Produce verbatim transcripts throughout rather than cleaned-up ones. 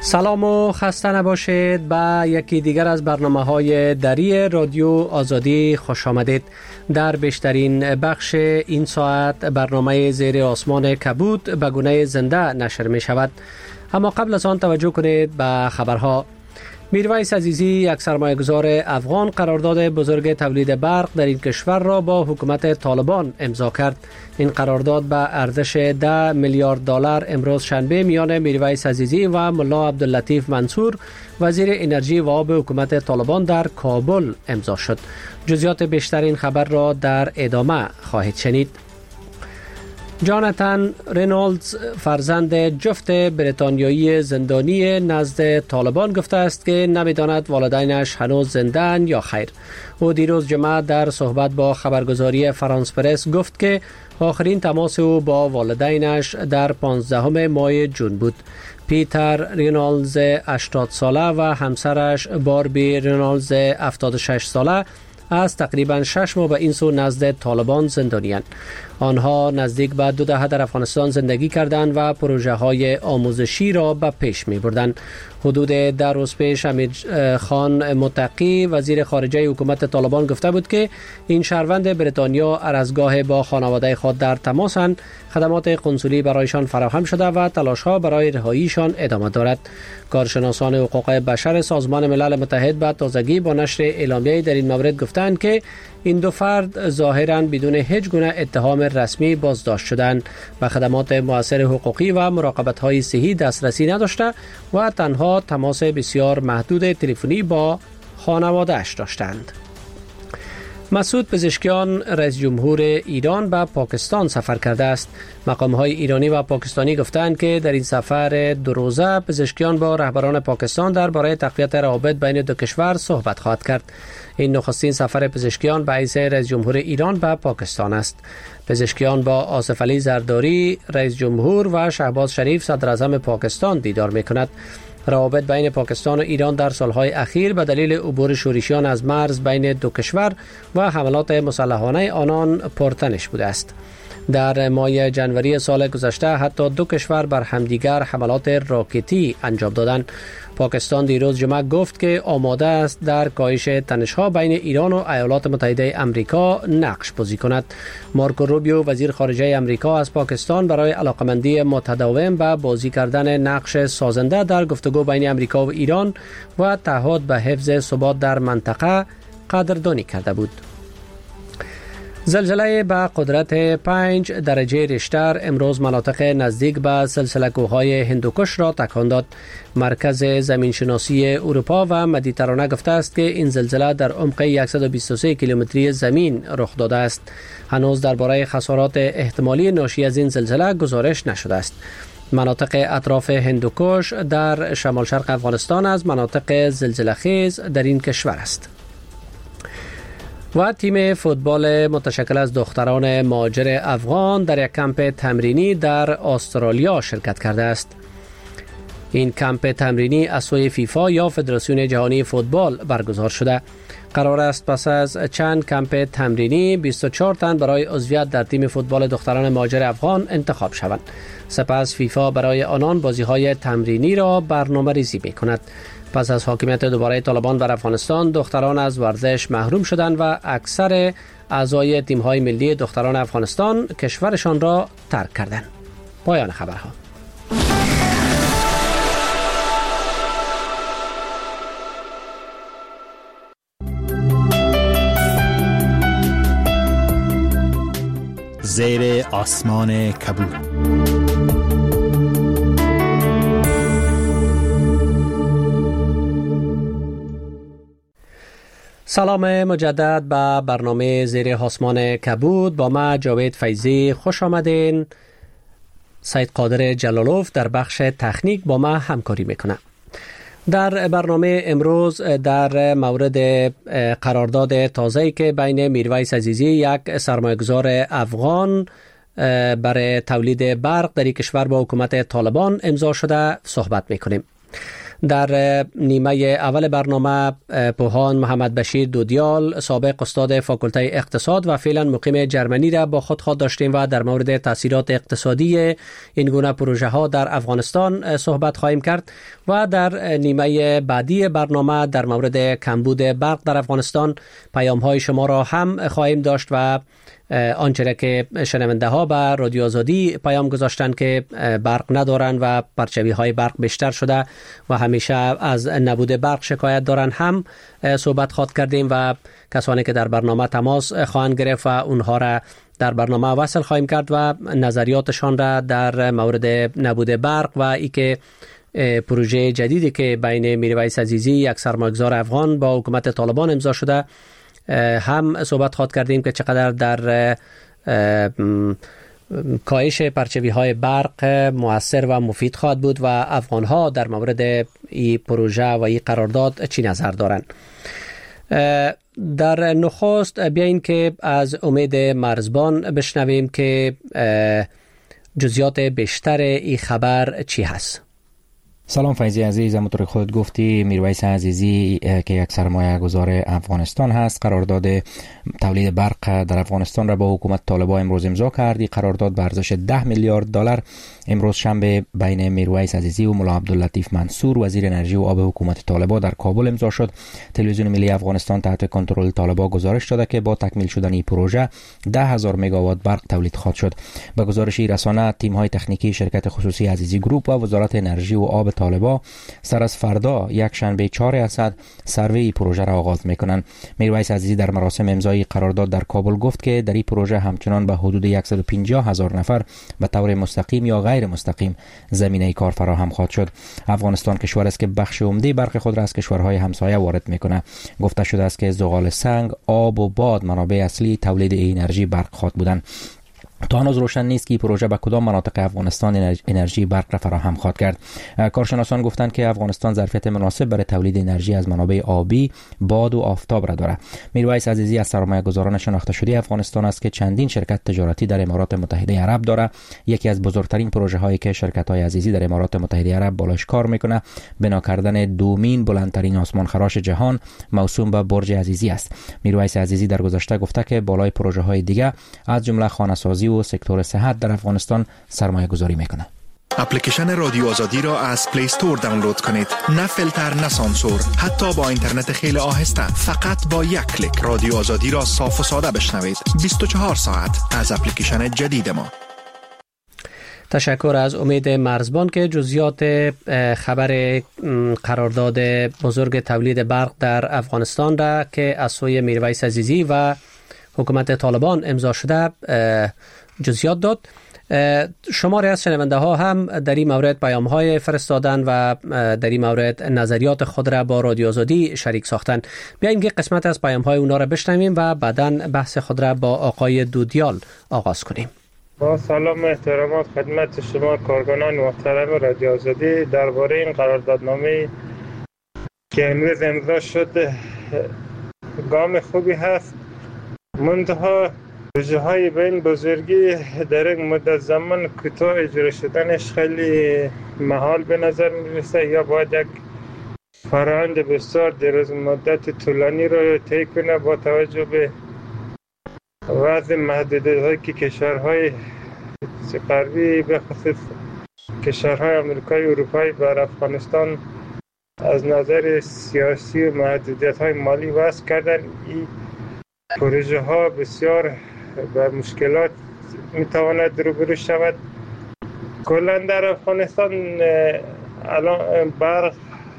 سلام و خسته نباشید. به یکی دیگر از برنامه‌های دری رادیو آزادی خوش آمدید. در بیشترین بخش این ساعت برنامه زیر آسمان کبود به گونه زنده نشر می شود. اما قبل از آن توجه کنید به خبرها. میرویس عزیزی، یک سرمایه‌گذار افغان، قرارداد بزرگ تولید برق در این کشور را با حکومت طالبان امضا کرد. این قرارداد به ارزش ده میلیارد دلار امروز شنبه میان میرویس عزیزی و ملا عبداللطیف منصور، وزیر انرژی و آب حکومت طالبان، در کابل امضا شد. جزئیات بیشتر این خبر را در ادامه خواهید شنید. جاناتان رینولدز، فرزند جفت بریتانیایی زندانی نزد طالبان، گفته است که نمی‌داند والدینش هنوز زنده‌اند یا خیر. او دیروز جمعه در صحبت با خبرگزاری فرانس پرس گفت که آخرین تماس او با والدینش در پانزدهم ماه جون بود. پیتر رینولدز هشتاد ساله و همسرش باربی رینولدز هفتاد و شش ساله از تقریباً شش ماه به این سو نزد طالبان زندانی‌اند. آنها نزدیک به دو دهه در افغانستان زندگی کردند و پروژه های آموزشی را به پیش می بردند. حدود ده روز پیش امیر خان متقی، وزیر خارجه حکومت طالبان، گفته بود که این شهروند بریتانیا هر از گاه با خانواده خود در تماسند، خدمات قنسولی برایشان فراهم شده و تلاش‌ها برای رهاییشان ادامه دارد. کارشناسان حقوق بشر سازمان ملل متحد به تازگی با نشر اعلامیه‌ای در این مورد گفتند که این دو فرد ظاهراً بدون هیچ گونه اتهام رسمی بازداشت شدند و خدمات مؤثر حقوقی و مراقبت‌های صحی دسترسی نداشته و تنها تماس بسیار محدود تلفنی با خانواده‌اش داشتند. مسعود پزشکیان، رئیس جمهور ایران، به پاکستان سفر کرده است. مقام‌های ایرانی و پاکستانی گفتند که در این سفر دو روزه پزشکیان با رهبران پاکستان درباره تقویت روابط بین دو کشور صحبت خواهد کرد. این نخستین سفر پزشکیان به حیث رئیس جمهور ایران به پاکستان است. پزشکیان با آصف علی زرداری، رئیس جمهور، و شهباز شریف، صدر اعظم پاکستان، دیدار می‌کند. روابط بین پاکستان و ایران در سالهای اخیر به دلیل عبور شورشیان از مرز بین دو کشور و حملات مسلحانه آنان پرتنش بوده است. در ماه جنوری سال گذشته حتی دو کشور بر همدیگر حملات راکتی انجام دادند. پاکستان دیروز جمعه گفت که آماده است در کاهش تنش‌ها بین ایران و ایالات متحده آمریکا نقش بازی کند. مارکو روبیو، وزیر خارجه آمریکا، از پاکستان برای علاقمندی متداوم به بازی کردن نقش سازنده در گفتگو بین آمریکا و ایران و تعهد به حفظ ثبات در منطقه قدردانی کرده بود. زلزله به قدرت پنج درجه ریشتر امروز مناطق نزدیک به سلسله‌کوه‌های هندوکش را تکان داد. مرکز زمینشناسی اروپا و مدیترانه گفته است که این زلزله در عمق صد و بیست و سه کیلومتری زمین رخ داده است. هنوز درباره خسارات احتمالی ناشی از این زلزله گزارش نشده است. مناطق اطراف هندوکش در شمال شرق افغانستان از مناطق زلزله‌خیز در این کشور است. و تیم فوتبال متشکل از دختران مهاجر افغان در یک کمپ تمرینی در استرالیا شرکت کرده است. این کمپ تمرینی از سوی فیفا یا فدراسیون جهانی فوتبال برگزار شده. قرار است پس از چند کمپ تمرینی بیست و چهار تن برای عضویت در تیم فوتبال دختران مهاجر افغان انتخاب شوند. سپس فیفا برای آنان بازی‌های تمرینی را برنامه‌ریزی می‌کند. پس از حاکمیت دوباره طالبان بر افغانستان، دختران از ورزش محروم شدند و اکثر اعضای تیم‌های ملی دختران افغانستان کشورشان را ترک کردند. پایان خبرها. زیر آسمان کبود. سلام مجدد به برنامه زیر آسمان کبود. با ما جاوید فیضی خوش آمدین. سید قادر جلالوف در بخش تکنیک با ما همکاری میکنه. در برنامه امروز در مورد قرارداد تازه‌ای که بین میرویس عزیزی، یک سرمایه‌گذار افغان، برای تولید برق در این کشور با حکومت طالبان امضا شده صحبت میکنیم. در نیمه اول برنامه پوهان محمد بشیر دودیال سابق استاد فاکولته اقتصاد و فعلا مقیم جرمنی را با خود خود داشتیم و در مورد تاثیرات اقتصادی این گونه پروژه ها در افغانستان صحبت خواهیم کرد و در نیمه بعدی برنامه در مورد کمبود برق در افغانستان پیام های شما را هم خواهیم داشت و آنچه که شنونده ها به رادیو آزادی پیام گذاشتند که برق ندارند و پرچوی های برق بیشتر شده و همیشه از نبود برق شکایت دارند هم صحبت خواهد کردیم و کسانی که در برنامه تماس خواهند گرفت و اونها را در برنامه وصل خواهیم کرد و نظریاتشان را در مورد نبود برق و ای که پروژه جدیدی که بین میرویس عزیزی یک سرمایه‌گذار افغان با حکومت طالبان امضا شده هم صحبت خواهد کردیم که چقدر در کاهش پرچوی های برق مؤثر و مفید خواهد بود و افغان ها در مورد این پروژه و این قرارداد چی نظر دارند. در نخست بیاین که از امید مرزبان بشنویم که جزئیات بیشتر این خبر چی هست. سلام فیضی عزیز، همونطور خودت گفتی میرویس عزیزی که یک سرمایه گذار افغانستان هست قرارداد تولید برق در افغانستان را با حکومت طالبان امروز امضا کرد. قرارداد به ارزش ده میلیارد دلار امروز شنبه بین میرویس عزیزی و ملا عبداللطیف منصور وزیر انرژی و آب حکومت طالبان در کابل امضا شد. تلویزیون ملی افغانستان تحت کنترل طالبان گزارش داده که با تکمیل شدن این پروژه ده هزار مگاوات برق تولید خواهد شد. به گزارش رسانه تیم های تکنیکی شرکت خصوصی عزیزی گروپ و وزارت انرژی و آب طالبان سر از فردا یک شنبه چهار اسد سروی پروژه را آغاز میکنند. میرویس عزیزی در مراسم امضای قرارداد در کابل گفت که در این پروژه همچنان به حدود صد و پنجاه هزار نفر به طور مستقیم یا غیر مستقیم زمینه کار فراهم خواهد شد. افغانستان کشور است که بخش عمده برق خود را از کشورهای همسایه وارد میکنه. گفته شده است که زغال سنگ، آب و باد منابع اصلی تولید انرژی برق خواهد بودند. تا هنوز روشن نیست که پروژه به کدام مناطق افغانستان انرژی برق را فراهم خواهد کرد. کارشناسان گفتند که افغانستان ظرفیت مناسب برای تولید انرژی از منابع آبی، باد و آفتاب را دارد. میرویس عزیزی از سرمایه‌گذاران شناخته شده افغانستان است که چندین شرکت تجارتی در امارات متحده عرب دارد. یکی از بزرگترین پروژه هایی که شرکت های عزیزی در امارات متحده عرب بالاش کار میکنه بنا کردن دومین بلندترین آسمان خراش جهان موسوم به برج عزیزی است. میرویس عزیزی در گذشته گفته که بالای پروژه های دیگه از جمله خانه‌سازی و سکتور صحت در افغانستان سرمایه گذاری میکنه. اپلیکیشن رادیو آزادی را از پلی استور دانلود کنید. نه فیلتر نه سانسور، حتی با اینترنت خیلی آهسته. فقط با یک کلیک رادیو آزادی را صاف و ساده بشنوید. بیست و چهار ساعت از اپلیکیشن جدید ما. تشکر از امید مرزبان که جزئیات خبر قرارداد بزرگ تولید برق در افغانستان را که از سوی میرویس عزیزی و حکومت طالبان امضا شده جزئیات داد. شماری از شنونده ها هم در این مورد پیام های فرستادن و در این مورد نظریات خود را با رادیو آزادی شریک ساختن. بیاییم که قسمت از پیام های اونا را بشنویم و بعداً بحث خود را با آقای دودیال آغاز کنیم. با سلام و احترامات خدمت شما کارکنان محترم رادیو آزادی. درباره این قراردادنامه که امروز امضا شد گام خوبی هست، منتها پروژه های به این بزرگی در این مدت زمان کوتاه اجرا شدنش خیلی محال به نظر میرسه، یا باید یک فرآیند بسیار دراز مدت طولانی رو طی کنه با توجه به وضع محدودیت‌هایی که کشورهای غربی به خصوص کشورهای آمریکایی و اروپایی بر افغانستان از نظر سیاسی و محدودیت‌های مالی وضع کردن. این پروژه ها بسیار به مشکلات میتواند روبرو شود. کلا در افغانستان الان برق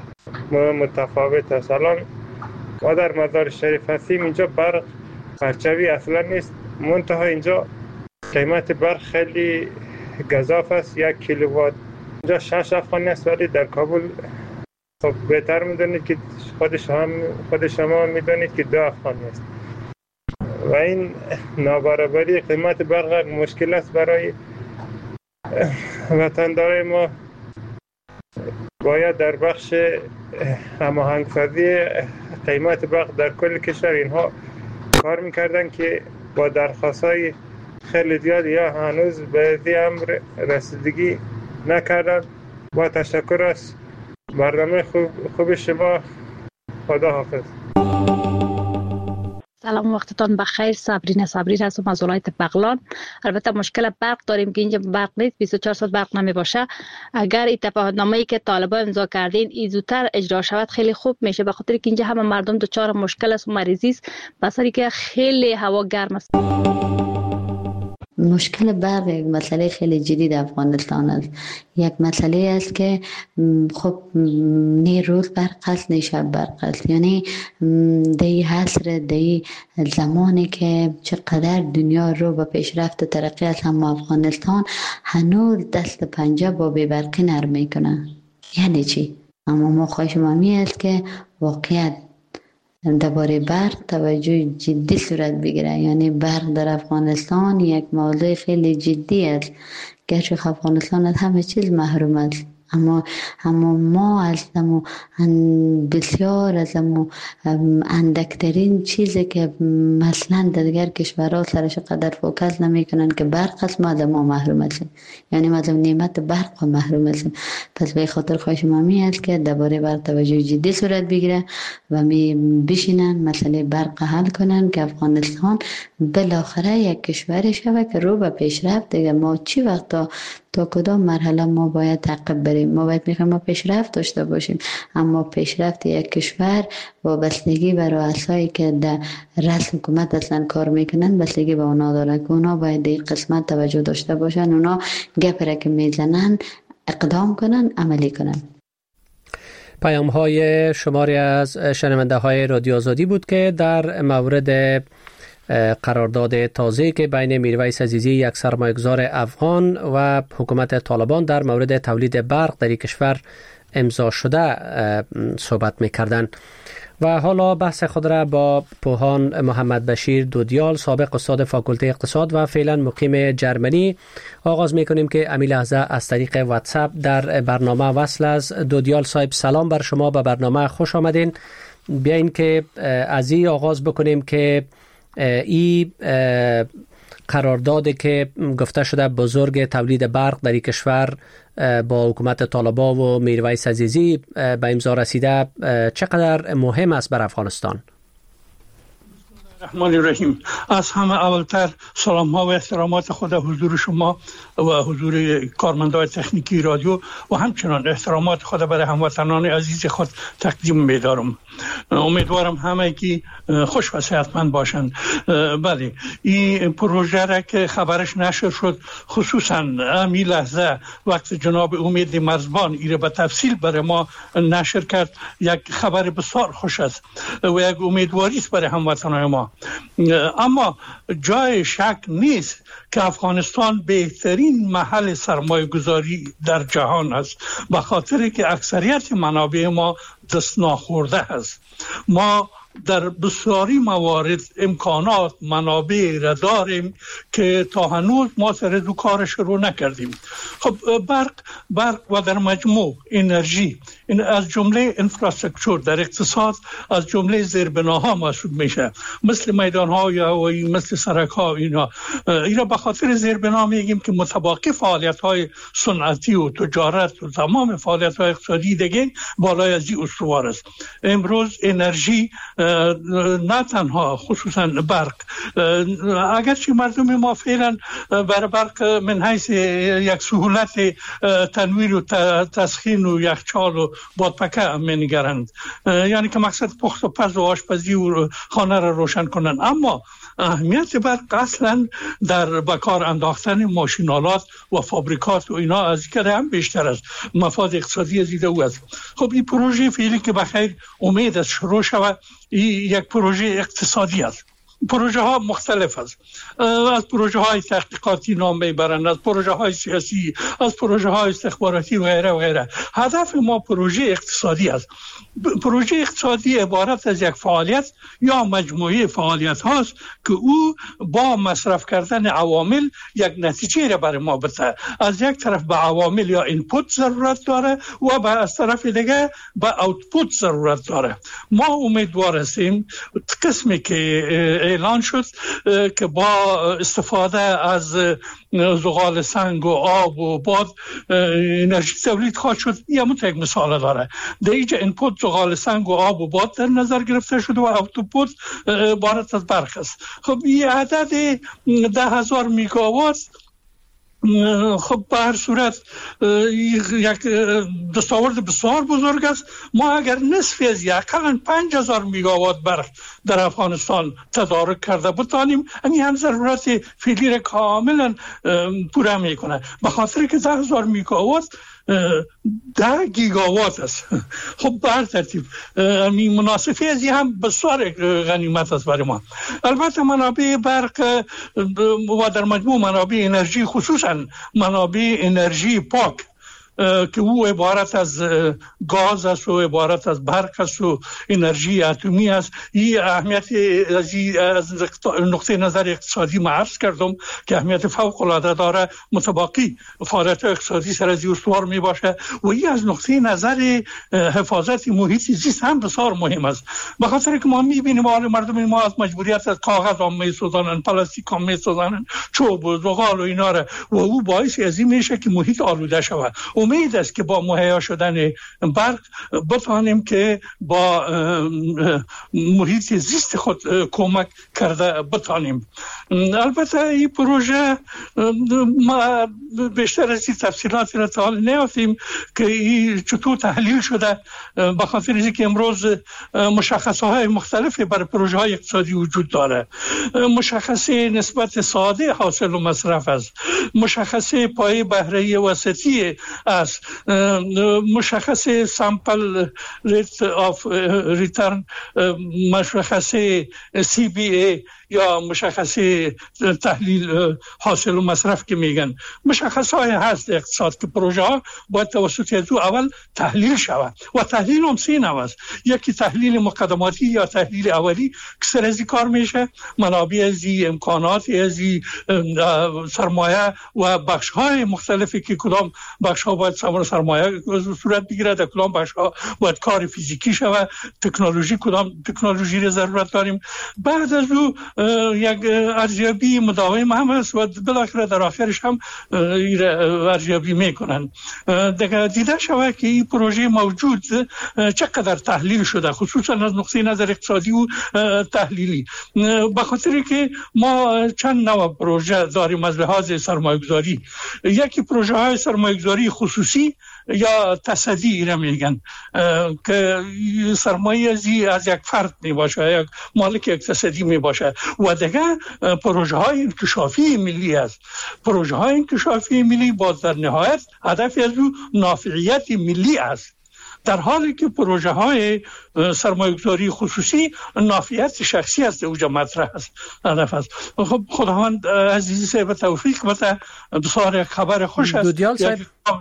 متفاوت است. الان ما در مزار شریف هستیم، اینجا برق پرچوی اصلا نیست، منتها اینجا قیمت برق خیلی گزاف است. یک کیلووات اینجا شش افغانی است، ولی در کابل خب بهتر میدونید که خود شما خود شما میدونید که دو افغانی است و این نابرابری قیمت برق مشکل است برای وطندارای ما. باید در بخش هماهنگسازی قیمت برق در کل کشور اینها کار میکردن که با درخواست‌های خیلی زیاد یا هنوز به این امر رسیدگی نکردن. با تشکر از برنامه خوب خوب شما. خدا حافظ. سلام، وقتتان بخیر. صبرین صبری هستم از ولایت بغلان. البته مشکل برق داریم که اینجا برق نیست، بیست و چهار ساعت برق نمی باشه. اگر این تفاهم‌نامه‌ای که طالبان امضا کردین این زودتر اجرا شود خیلی خوب میشه، به خاطر که اینجا همه مردم دچار مشکل است و مریضی است، بسری که خیلی هوا گرم است. مشکل برق یک مسئله خیلی جدی در افغانستان است. یک مسئله است که خب نی روز برق است نی شب برق است، یعنی دی حصر دی زمانی که چقدر دنیا رو به پیشرفت و ترقی است، اما افغانستان هنوز دست پنجه با بی‌برقی نرم میکنه. یعنی چی؟ اما ما خواهش ما می است که واقعیت درباره برق توجه جدی صورت بگیره. یعنی برق در افغانستان یک موضوع خیلی جدی است. گرچه افغانستان از همه چیز محروم است، اما اما ما از همو بسیار از همو اندکترین چیزی که مثلا در دیگر کشورها سرش قدر فوکس نمی کنن که برق است، ما از ما محروم هستیم. یعنی ما از نعمت برق محروم هستیم. پس به خاطر خواهش ما می است که درباره برق توجه جدی صورت بگیره و می بشینن مسئله برق حل کنن که افغانستان بالاخره یک کشور شوه که رو به پیشرفت. دیگه ما چی وقتا تا کدام مرحله ما باید تعقب بریم؟ ما باید میخوایم ما پیشرفت داشته باشیم، اما پیشرفت یک کشور وابستگی به رؤسایی که در رأس حکومت اصلا کار میکنن بستگی به اونا داره که اونا باید این قسمت توجه داشته باشن، اونا گپره که میزنن اقدام کنن، عملی کنن. پیام های شماری از شنونده های رادیو آزادی بود که در مورد قرارداد تازه که بین میرویس عزیزی یک سرمایه‌گذار افغان و حکومت طالبان در مورد تولید برق در این کشور امضا شده صحبت می‌کردند. و حالا بحث خود را با پوهان محمد بشیر دودیال، سابق استاد فاکولته اقتصاد و فعلا مقیم جرمنی آغاز می‌کنیم که امی لحظه از طریق واتساپ در برنامه وصل از. دودیال صاحب سلام بر شما، به برنامه خوش آمدین. بیاین که از این آغاز بکنیم که ای قراردادی که گفته شده بزرگ تولید برق در این کشور با حکومت طالبان و میرویس عزیزی به امضا رسیده چقدر مهم است بر افغانستان؟ الرحمن الرحیم. از همه اولتر سلام ها و احترامات خود حضور شما و حضور کارمندان تکنیکی رادیو و همچنان احترامات خود برای هموطنان عزیز خود تقدیم می‌دارم. امیدوارم همه کی خوش و صحتمند باشند. بله، این پروژه را که خبرش نشر شد، خصوصا امی لحظه وقت جناب امید مرزبان ایره به تفصیل برای ما نشر کرد، یک خبر بسیار خوش است و یک امیدواری است برای هموطنان ما. اما جای شک نیست که افغانستان بهترین محل سرمایه گذاری در جهان است، به خاطر که اکثریت منابع ما دست ناخورده است. ما در بسیاری موارد امکانات منابع را داریم که تا هنوز ما سر دو کارش رو نکردیم. خب برق برق و در مجموع انرژی، این از جمله انفراستراکچر در اقتصاد از جمله زیربناها محسوب میشه، مثل میدان‌ها یا مثل سرک‌ها. اینا اینا به خاطر زیربنا میگیم که متباقی فعالیت‌های صنعتی و تجارت و تمام فعالیت‌های اقتصادی دیگه بالای از این استوار است. امروز انرژی نه تنها خصوصا برق، اگرچه مردم ما فعلا بر برق من حیث یک سهولت تنویر و تسخین و یخچال و بادپکه می‌نگرند، یعنی که مقصد پخت و پز و آشپزی و خانه را روشن کنند، اما اهمیت برق اصلا در بکار انداختن ماشینالات و فابریکات و اینا از که هم بیشتر است، مفاد اقتصادی از ایده او است. خب این پروژه فعلی که بخیر امید است شروع شود، این یک پروژه اقتصادی است. پروژه ها مختلف است، از پروژه های تحقیقاتی نام میبرند، از پروژه های سیاسی، از پروژه های استخباراتی و غیره و غیره. هدف ما پروژه اقتصادی است. پروژه اقتصادی عبارت از یک فعالیت یا مجموعه فعالیت هاست که او با مصرف کردن عوامل یک نتیجه را برای ما بده. از یک طرف به عوامل یا اینپوت ضرورت داره و به از طرف دیگه به اوتپوت ضرورت داره. ما امیدوار هستیم قسمی که اعلان شد که با استفاده از زغال سنگ و آب و باد انرژی تولید خواهد شد. یه یک مثال داره. در اینجا اینپوت زغال سنگ و آب و باد در نظر گرفته شده و اوتپوت عبارت از برق است. خب این عدد ده هزار میگاوات خب به هر صورت یک دستاورد بسیار بزرگ است. ما اگر نصف از یکاً پنج هزار میگاوات برق در افغانستان تدارک کرده بتانیم، همین هم ضرورت فعلی را کاملا پوره میکنه. به خاطر که ده هزار میگاوات ده گیگاوات است. خب به هر ترتیب این مناسبی از این هم بسیار غنیمت است برای ما. البته منابع برق و در مجموع منابع انرژی، خصوصا منابع انرژی پاک که او عبارت از گاز است و عبارت از برق است و انرژی اتمی است، این اهمیت از نقطه نظر اقتصادی ما عرض کردم که اهمیت فوق العاده داره. متباقی فعالیت اقتصادی سر از استوار می باشه و این از نقطه نظر حفاظت محیط زیست هم بسیار مهم است. به خاطر که ما می بینیم حال مردم ما از مجبوریت از کاغذ هم می سوزانن، پلاستیک هم می سوزانن، چوب و زغال و اینا را، و او باعث از این میشه که محیط آلوده شود. امید است که با مهیا شدن برق بتوانیم که با محیط زیست خود کمک کرده بتوانیم. البته این پروژه ما بیشتر از این تفصیلاتی را تا نیافتیم که این چطور تحلیل شده، به خاطر اینکه امروز مشخصه های مختلفی برای پروژه های اقتصادی وجود داره. مشخصه نسبت ساده حاصل و مصرف است، مشخصه پایه بهره وسطی است، مشخصه سامپل ریت آف ریترن، مشخصه سی بی ای یا مشخصه تحلیل حاصل و مصرف که میگن. مشخصه های هست اقتصاد که پروژه ها باید توسط از او اول تحلیل شود و تحلیل هم سه نوع است. یکی تحلیل مقدماتی یا تحلیل اولی که سر از کار میشه، منابع ازی، امکانات ازی، سرمایه و بخش های مختلفی که کدام بخش ها باید سرمایه صورت بگیره، در کدام بخش ها باید کار فیزیکی شود، تکنولوژی کدام تکنولوژی را ضرورت داریم. بعد از او یک ارزیابی مداوم هم است و بالاخره در آخرش هم ارزیابی میکنن. دیگه دیده شود که این پروژه موجود چقدر تحلیل شده، خصوصا از نقطه نظر اقتصادی و تحلیلی. به خاطر که ما چند نوع پروژه داریم از لحاظ سرمایه‌گذاری. یکی پروژه های سرمایه‌گذاری خصوصی یا تصدی اینا میگن که سرمایه ازی از یک فرد می باشه، یک مالک اقتصادی می باشه. و دیگه پروژه های انکشافی ملی است. پروژه های انکشافی ملی باز در نهایت هدف از او نافعیت ملی است، در حالی که پروژه های سرمایه‌گذاری خصوصی نافعیت شخصی است اوجا مطرح است، هدف است. خب خداوند عزیزی صاحب توفیق بده، بسیار خبر خوش است. دودیال صاحب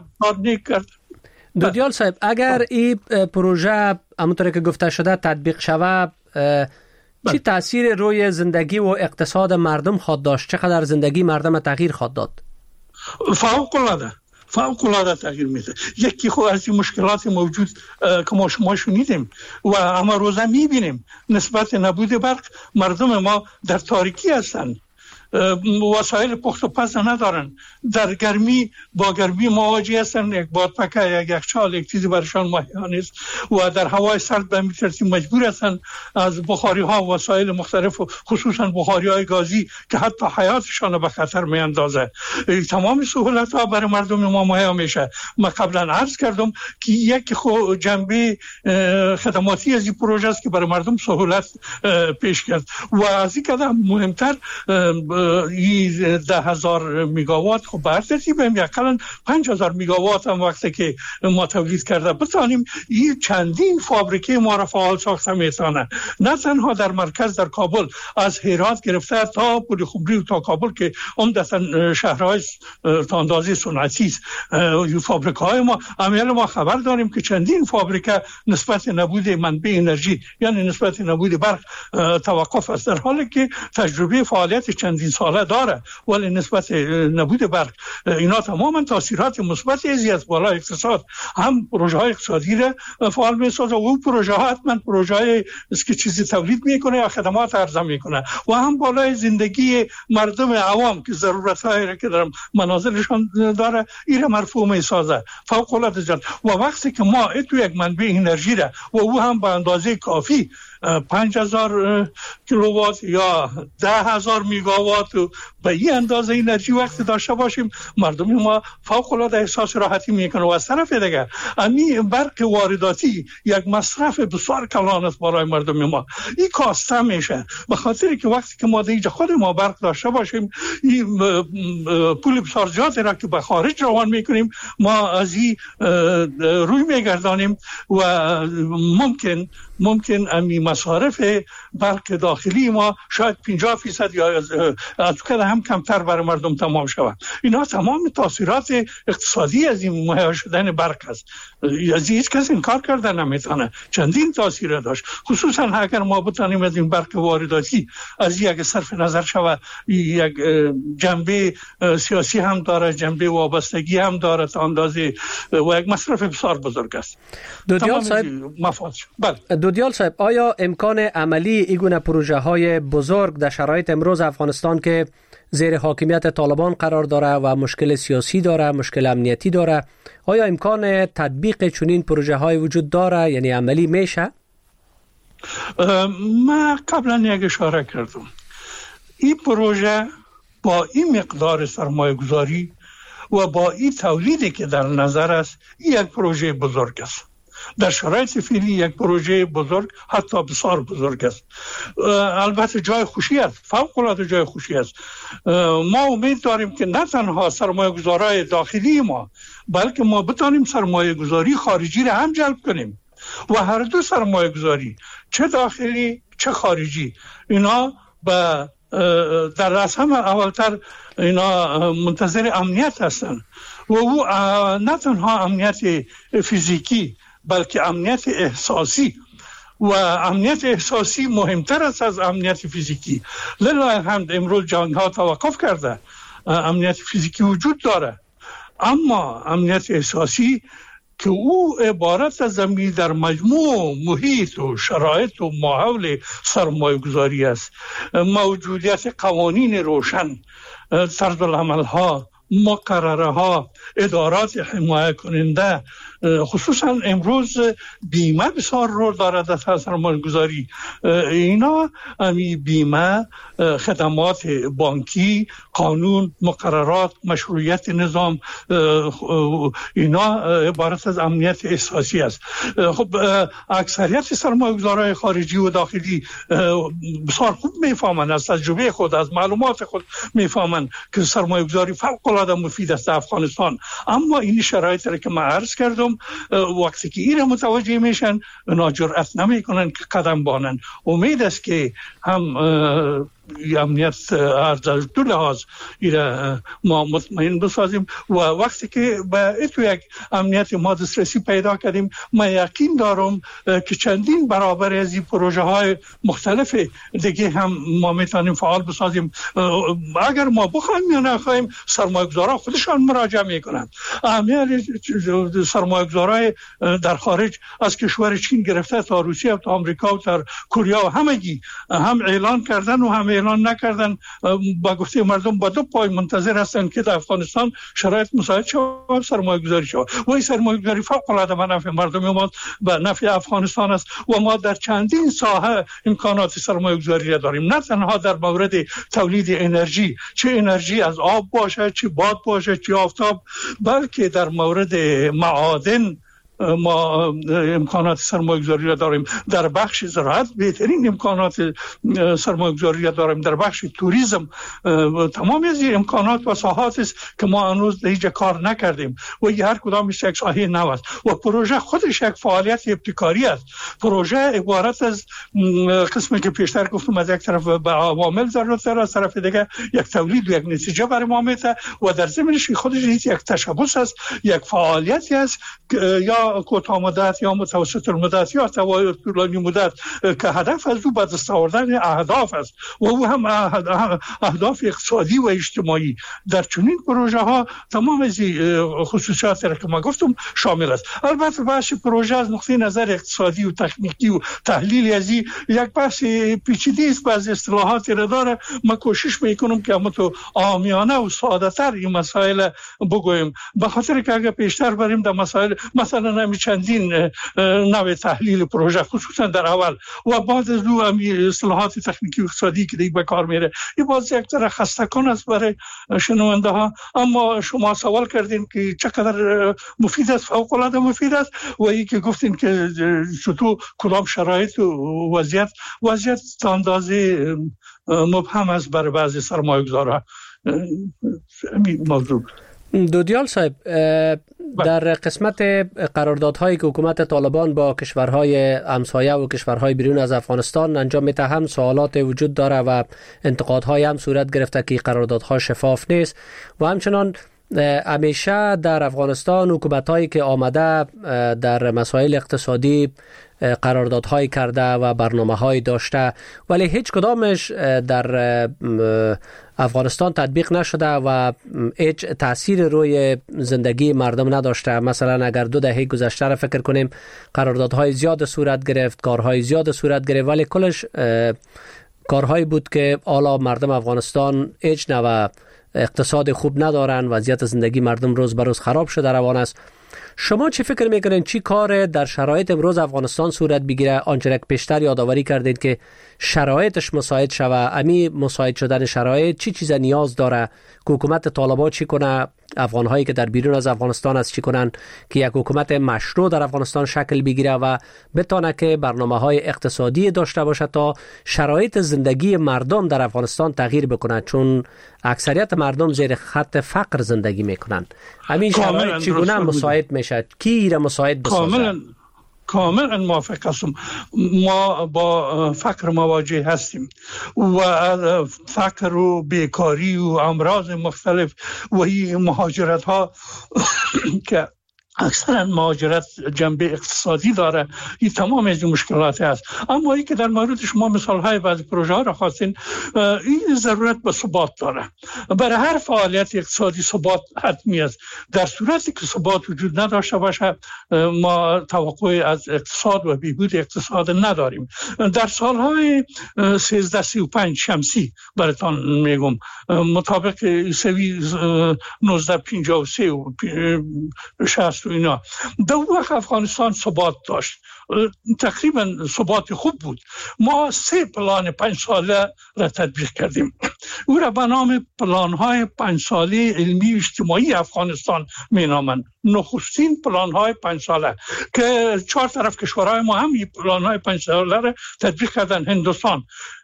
دودیال صاحب اگر این پروژه همونطور که گفته شده تطبیق شود، چی تأثیر روی زندگی و اقتصاد مردم خواهد داشت؟ چقدر زندگی مردم تغییر خواهد داد؟ فوق العاده فوق العاده تغییر میده. یکی خود از این مشکلات موجود که ما شما شنیدیم و اما روزه میبینیم، نسبت نبود برق مردم ما در تاریکی هستند، وسایل پخت و پز ندارن، در گرمی با گرمی مواجه هستن، یک بادپکه، یک یخچال، یک چیزی برشان مهیا نیست و در هوای سرد به ترتیب مجبور هستن از بخاری ها و وسایل مختلف، خصوصا بخاری های گازی که حتی حیاتشان به خطر می اندازه. تمام سهولت ها برای مردم ما مهیا میشه. ما قبلا عرض کردم که یک جنبه خدماتی از این پروژه است که برای مردم سهولت پیش کرد و از این قدم مهمتر این ده هزار میگاوات خب بر ترتیب هم یکلن پنج هزار میگاوات هم وقتی که ما تولید کرده بتانیم این چندین فابریکه ما را فعال ساخته میتونه. نه تنها در مرکز در کابل، از هرات گرفته تا پل خمری و تا کابل که عمدتاً شهرهای تا اندازه صنعتی است، فابریکه های ما عمل ما خبر داریم که چندین فابریکه نسبت نبود منبع انرژی یعنی نسبت نبود برق توقف است، در حالی که تجربه فعالیت چندین چندین ساله داره، ولی نسبت نبود برق اینا تماما تاثیرات مثبت ازی از بالا اقتصاد، هم پروژه های اقتصادی را فعال می‌سازه و اون پروژه ها حتما پروژه های است که چیزی تولید میکنه یا خدمات عرضه میکنه و هم بالای زندگی مردم عوام که ضرورت هایی که در منازلشان داره این مرفوع می‌سازه. فوق العاده جان. و وقتی که ما تو یک منبع انرژی را و او هم به اندازه کافی پنج هزار کیلووات یا ده هزار میگاوات به این اندازه انرژی وقتی داشته باشیم، مردم ما فوق العاده احساس راحتی میکنه. و از طرف دیگه امی برق وارداتی یک مصرف بسیار کلان است برای مردم ما، این کاسته میشه به خاطر که وقتی که ما دیگه خود ما برق داشته باشیم این پول بسیار زیادی را که به خارج روان میکنیم ما از این روی میگردانیم و ممکن ممکن امی مصارف برق داخلی ما شاید پنجاه فیصد یا از کده هم کمتر برای مردم تمام شود. اینا تمام تاثیرات اقتصادی از این مهیا شدن برق است. از هیچ کس انکار کردن نمیتونه. چندین تاثیر داشت، خصوصا اگر ما بتانیم از این برق وارداتی از یک صرف نظر شود، یک جنبه سیاسی هم داره، جنبه وابستگی هم داره تا اندازه و یک مصرف بسیار بزرگ است. دودیال صاحب بله. دودیال صاحب، آیا امکان عملی ایگونه پروژه های بزرگ در شرایط امروز افغانستان که زیر حاکمیت طالبان قرار داره و مشکل سیاسی داره، مشکل امنیتی داره، آیا امکان تطبیق چنین پروژه های وجود داره، یعنی عملی میشه؟ ما قبلا یک اشاره کردم، این پروژه با این مقدار سرمایه گذاری و با این تولیدی که در نظر است یک پروژه بزرگ است. در شرایط فعلی یک پروژه بزرگ، حتی بسیار بزرگ است. البته جای خوشی است، فوق العاده جای خوشی است. ما امید داریم که نه تنها سرمایه گذارای داخلی ما بلکه ما بتانیم سرمایه گذاری خارجی را هم جلب کنیم و هر دو سرمایه گذاری چه داخلی چه خارجی اینا به در رأس هم اولتر اینا منتظر امنیت هستند و او نه تنها امنیت فیزیکی بلکه امنیت احساسی و امنیت احساسی مهمتر است از امنیت فیزیکی. لله الحمد امروز جنگ ها توقف کرده، امنیت فیزیکی وجود داره، اما امنیت احساسی که او عبارت از زمین در مجموع محیط و شرایط و ماحول سرمایه گذاری است. موجودیت قوانین روشن، طرز العمل ها، مقرره ها، ادارات حمایت کننده، خصوصا امروز بیمه بسیار رول دارد در سرمایه گذاری. اینا امی بیمه، خدمات بانکی، قانون، مقررات، مشروعیت نظام، اینا عبارت از امنیت احساسی است. خب اکثریت سرمایه گذارای خارجی و داخلی بسیار خوب میفهمند، از تجربه خود، از معلومات خود میفهمند که سرمایه گذاری فوق العاده مفید است در افغانستان. اما این شرایطی را که من عرض کردم وقتی که این متوجه میشن اونا جرأت نمیکنن که قدم بانن. امید است که هم امنیت از دو لحاظ ایره ما مطمئن بسازیم و وقتی که به اتو یک امنیت ما دسترسی پیدا کردیم ما یقین دارم که چندین برابر از این پروژه های مختلف دیگه هم ما میتونیم فعال بسازیم. اگر ما بخوایم یا نخوایم سرمایه گذارا خودشان مراجعه میکنن. اهمیت سرمایه گذارای در خارج از کشور چین گرفته تا روسیه و تا آمریکا و تا کره و همگی هم اعلان کردن و هم اعلان نکردن. با گفته مردم با دو پای منتظر هستند که در افغانستان شرایط مساعد شود، سرمایه گذاری شود و این سرمایه گذاری فوق العاده به نفع مردم ما به نفع افغانستان است و ما در چندین ساحه امکانات سرمایه گذاری را داریم، نه تنها در مورد تولید انرژی، چه انرژی از آب باشه، چه باد باشه، چه آفتاب، بلکه در مورد معادن ما امکانات سرمایه‌گذاری را داریم. در بخش زراعت بهترین امکانات سرمایه‌گذاری را داریم. در بخش توریسم تمام از این امکانات و ساحات است که ما هنوز هیچ کار نکردیم و هر کدامش یک ساحه نو است و پروژه خودش یک فعالیت ابتکاری است. پروژه عبارت از قسمی که پیشتر گفتم از یک طرف به عوامل ضرورت داره، از طرف دیگه یک تولید و یک نتیجه برای ما میده و در ضمنش خودش یک تشبث است، یک فعالیتی است یا یا کوتاه مدت یا متوسط المدت یا طولانی مدت که هدف از او به دست آوردن اهداف است و او هم اهداف اقتصادی و اجتماعی. در چنین پروژه ها تمام از خصوصیات را که ما گفتم شامل است. البته بحث پروژه از نقطه نظر اقتصادی و تکنیکی و تحلیلی از یک بحث پیچیده است، بعضی اصطلاحاتی را داره. ما کوشش میکنم که همون تو عامیانه و ساده تر این مسائل بگویم، به خاطر که اگر پیشتر بریم در مسائل مثلا همین چندین نوع تحلیل پروژه خصوصا در اول و بعد از دو همین اصطلاحات تکنیکی و اقتصادی که دیگه به کار میره، این باز یک طرح خسته کن است برای شنونده ها. اما شما سوال کردین که چقدر مفید است، فوق العاده مفید است، و این که گفتین که چطور کدام شرایط و وضعیت وضعیت تا اندازه مبهم است برای بعضی سرمایه‌گذارها. همین موضوع. دودیال صاحب، در قسمت قراردادهایی که حکومت طالبان با کشورهای همسایه و کشورهای بیرون از افغانستان انجام میده هم سوالات وجود داره و انتقادهای هم صورت گرفته که قراردادها شفاف نیست و همچنان همیشه در افغانستان حکومت‌هایی که آمده در مسائل اقتصادی قراردادهای کرده و برنامه‌های داشته ولی هیچ کدامش در افغانستان تطبیق نشده و هیچ تأثیر روی زندگی مردم نداشته. مثلا اگر دو دهه گذشته را فکر کنیم قراردادهای زیاد صورت گرفت، کارهای زیاد صورت گرفت ولی کلش کارهایی بود که حالا مردم افغانستان هیچ نوع اقتصاد خوب ندارن، وضعیت زندگی مردم روز به روز خراب شده روان است. شما چی فکر میکنین چی کار در شرایط امروز افغانستان صورت بگیره؟ آنچه که پیشتر یادآوری کردید که شرایطش مساعد شوه، امی مساعد شدن شرایط چی چیز نیاز داره که حکومت طالبان چی کنه، افغانهایی که در بیرون از افغانستان است چی کنن که یک حکومت مشروع در افغانستان شکل بگیره و بتونه که برنامه‌های اقتصادی داشته باشه تا شرایط زندگی مردم در افغانستان تغییر بکنه، چون اکثریت مردم زیر خط فقر زندگی میکنن. همین شرایط چگونه مساعد میشه؟ کی را مساعد بسازه؟ کاملا کاملا موافق هستم. ما با فقر مواجه هستیم و فقر و بیکاری و امراض مختلف و این مهاجرت ها که اکثرا مهاجرت جنبه اقتصادی داره، این تمام از مشکلات هست. اما این که در مورد شما مثال های بعضی پروژه ها را خواستین، این ضرورت به ثبات داره. برای هر فعالیت اقتصادی ثبات حتمی است. در صورتی که ثبات وجود نداشته باشه ما توقع از اقتصاد و بهبود اقتصاد نداریم. در سالهای سیزده سی و پنج شمسی براتون میگم مطابق ایسوی نوزده پنجاه و سه و شصت و اینا در وقت افغانستان ثبات داشت، تقریبا ثبات خوب بود. ما سه پلان پنج ساله را تطبیق کردیم. او را به نام پلان‌های پنج ساله علمی و اجتماعی افغانستان می‌نامند. نخستین پلان‌های پنج ساله که چهار طرف کشورهای ما هم این پلان‌های پنج ساله را تطبیق کردن. هندوستان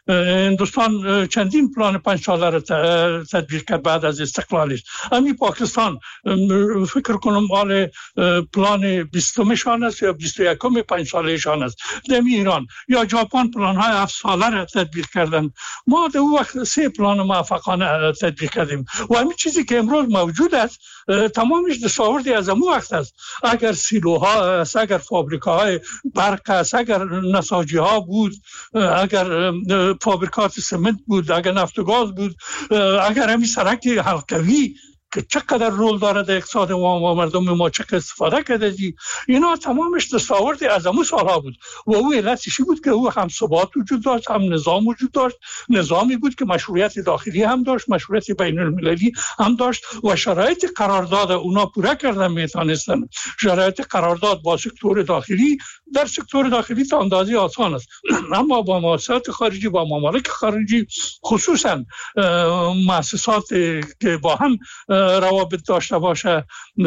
هندوستان چندین پلان پنج ساله را تطبیق کرد بعد از استقلالش. همین پاکستان فکر کنم حال پلان بیستمشان است یا بیست و یکم پنج سالهشان است. دمی ایران یا ژاپن پلان‌های هفت ساله را تطبیق کردن. ما در اون وقت سه پلان موفقانه تطبیق کردیم و همین چیزی که امروز موجود است تمامش دستاوردی از اون وقت است. اگر سیلوها است، اگر فابریکاهای برق است، اگر نساجی ها بود، اگر فابریکات سمنت بود، اگر نفت و گاز بود، اگر همین سرک حلقوی که چقدر رول داره در اقتصاد و مردم ما چقدر استفاده کرده، اینا تمامش دستاوردی از همون سالها بود و او علتش بود که او هم ثبات وجود داشت، هم نظام وجود داشت. نظامی بود که مشروعیت داخلی هم داشت، مشروعیت بین المللی هم داشت و شرایط قرارداد اونا پورا کردن میتونستن. شرایط قرارداد با سکتور داخلی در سکتور داخلی تا اندازه آسان است، اما با مؤسسات خارجی، با ممالک خارجی، خصوصا مؤسسات که با هم روابط داشته باشه،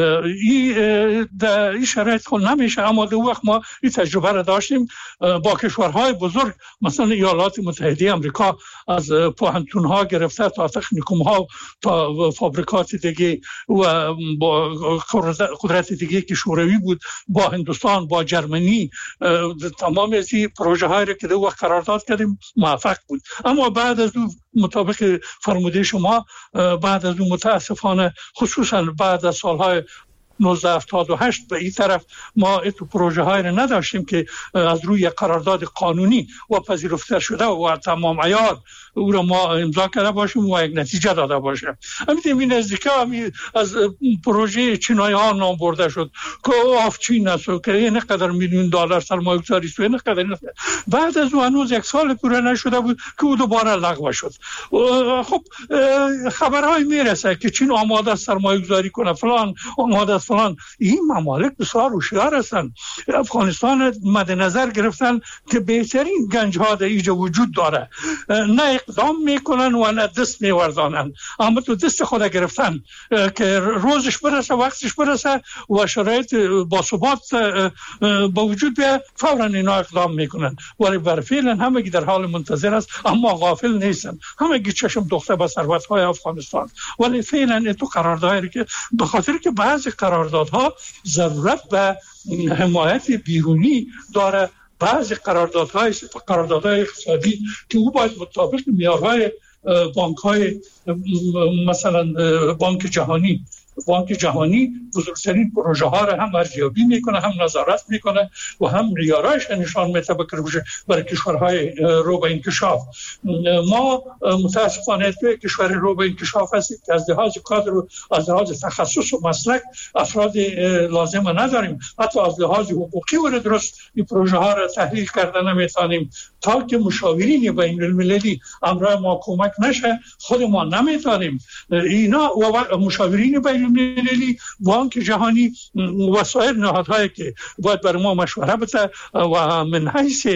این در این شرایط خود نمیشه. اما در وقت ما این تجربه را داشتیم با کشورهای بزرگ، مثلا ایالات متحده آمریکا، از پوهنتون‌ها گرفته تا تکنیکوم‌ها تا فابریکات دیگه و با قدرت دیگه که شوروی بود، با هندوستان، با جرمنی، تمام از این پروژه هایی که در وقت قرارداد کردیم موفق بود. اما بعد از اون مطابق فرموده شما بعد از اون متاسفانه خصوصا بعد از سالهای نوزده هفتاد و هشت به این طرف ما اتو پروژه های را نداشتیم که از روی قرارداد قانونی و پذیرفته شده و تمام عیار او را ما امضا کرده باشیم و یک نتیجه داده باشیم. همین این نزدیکا همین از پروژه چینایی ها نام برده شد که آف چین است که این قدر میلیون دلار سرمایه گذاری است و این قدر نفت. بعد از اون هنوز یک سال پوره نشده بود که او دوباره لغو شد. خب خبرهای میرسه که چین آماده است سرمایه گذاری کنه فلان آماده است فلان. این ممالک بسیار هوشیار هستند. افغانستان مد نظر گرفتن که بهترین گنج ها در اینجا وجود داره، نه اقدام میکنن و نه دست میوردانن، اما تو دست خود گرفتن که روزش برسه وقتش برسه و شرایط باثبات با وجود بیاد فوراً اینا اقدام میکنن. ولی بر فعلا همگی در حال منتظر است، اما غافل نیستن، همگی چشم دوخته به ثروت‌های افغانستان. ولی فعلا تو قراردادی که به خاطر که بعضی قراردادها ضرورت به حمایت بیرونی داره، بعضی قراردادهای قراردادهای اقتصادی که او باید مطابق معیارهای بانک‌های مثلا بانک جهانی بانک جهانی بزرگترین پروژه ها را هم ارزیابی میکنه، هم نظارت میکنه و هم معیارش نشان میده بشه برای کشورهای رو به انکشاف. ما متاسفانه توی کشور رو به انکشاف هستیم که از لحاظ کادر و از لحاظ تخصص و مسلک افراد لازم نداریم، حتی از لحاظ حقوقی و درست این پروژه ها را تحلیل کرده نمیتونیم. تا که مشاورین بین المللی امر ما کمک نشه خود ما نمیتونیم. اینا و مشاورین بین المللی، بانک جهانی و سایر نهادهایی که باید برای ما مشوره بده و من حیث